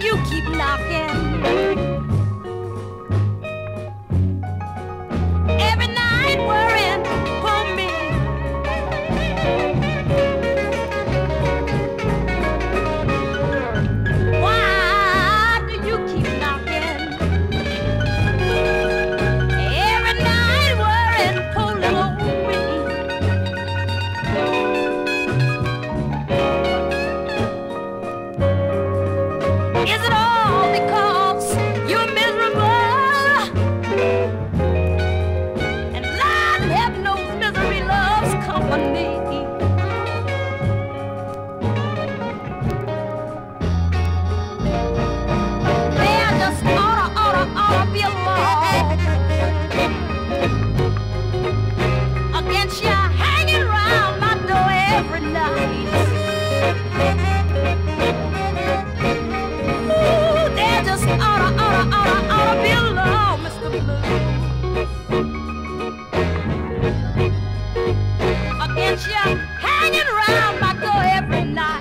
you keep knocking. Every night worrying for me. Why do you keep knocking? Every night worrying for little me. Is it all because you're miserable? And Lord have no misery loves company. There just oughta be a law against you hanging around my door every night. There just oughta be a law, Mr. Blue, against you hanging around my door every night.